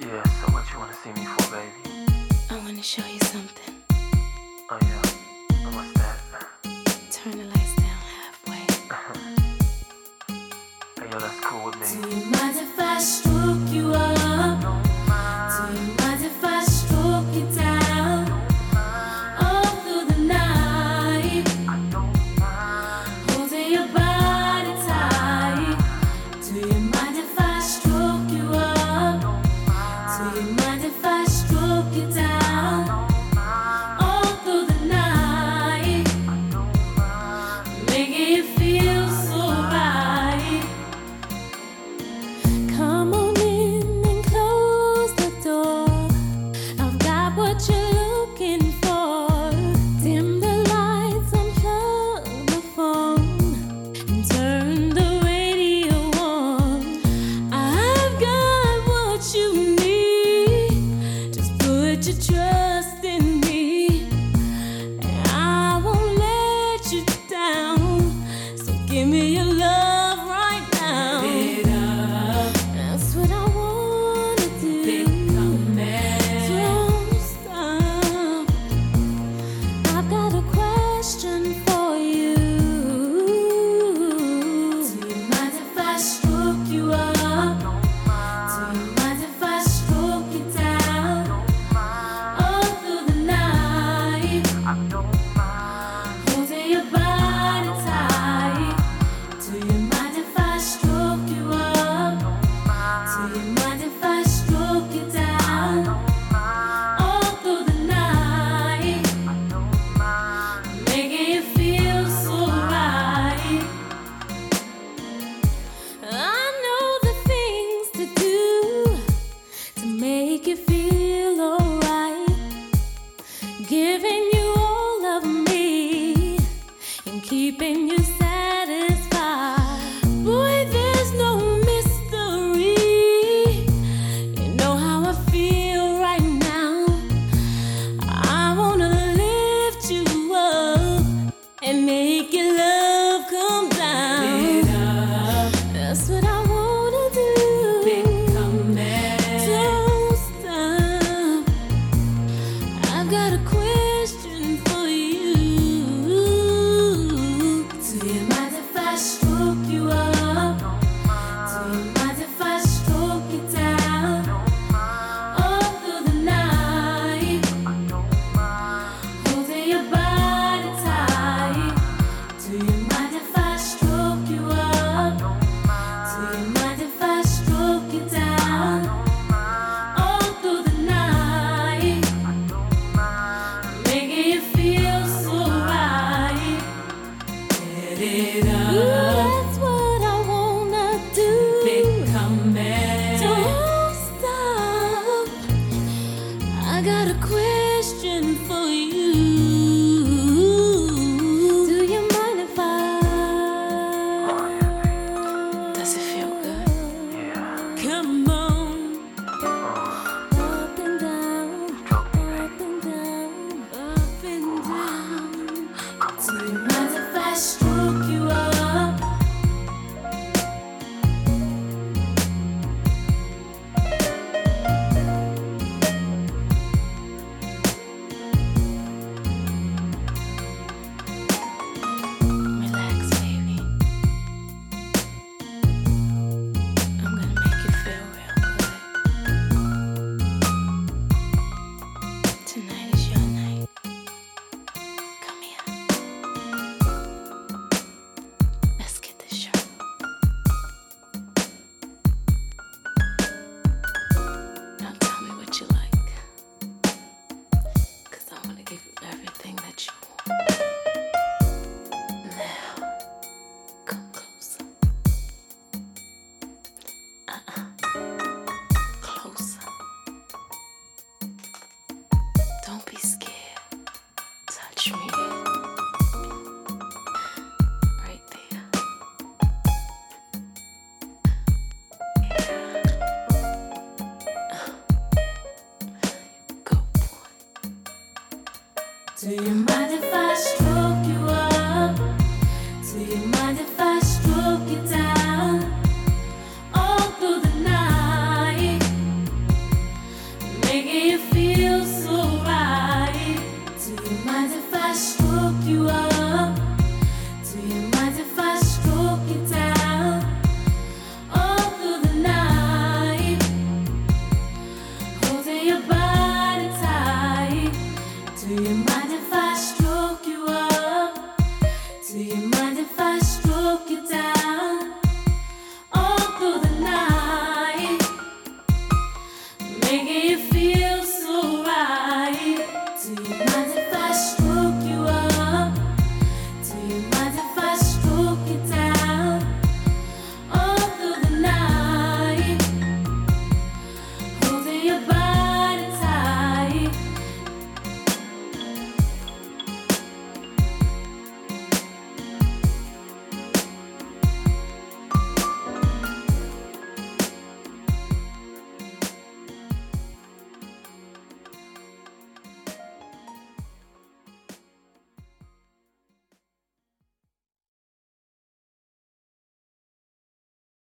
Yeah, so what you wanna see me for, baby? I want to show you something. Oh yeah, what's that? Turn the lights down halfway. Hey yo, that's cool with me. Do you mind if I stroke you up? Do you mind if I stroke you down? All through the night, holding your body tight. Do you mind if I stroke you up? Do you mind if I stroke you down? All through the night, making you feel so right. Come on in and close the door. I've got what you're looking for. Dim the lights, unplug the phone, and turn the radio on. I've got what you need. Just put your trust in me, and I won't let you down. So give me your love right now. That's what I wanna do. Don't stop. I've got a question for you. Do you mind if I stroke you up? Do you mind if I stroke you down? All through the night, holding your body tight. Do you mind if I stroke you up? Do you mind if I stroke you down? All through the night, making you feel so right. I know the things to do to make you feel alright. Giving you all of me and keeping you satisfied. Boy, there's no mystery. You know how I feel right now. I wanna lift you up and make your love come down. That's what I wanna do. Don't stop. I've got a question for you. Do you mind if I stroke you up? Do you mind if I stroke you down? All through the night, holding your body tight. Do you mind if I stroke you up? Do you mind if I stroke you down? All through the night, making you feel so right. Ooh, that's what I wanna do. Don't stop. I got a question for you. Do you mind if Does it feel good? Yeah. Come on. Up and down, Stroke me, up and down, up and down. Do you mind if I stroke you up? Relax, baby. I'm gonna make you feel real good. Tonight is your night. Come here. Let's get this shirt. Now tell me what you like, 'cause I wanna give you everything that you want. Now, come closer. Closer. Don't be scared. Touch me. Right there. Yeah. Good boy. Do you mind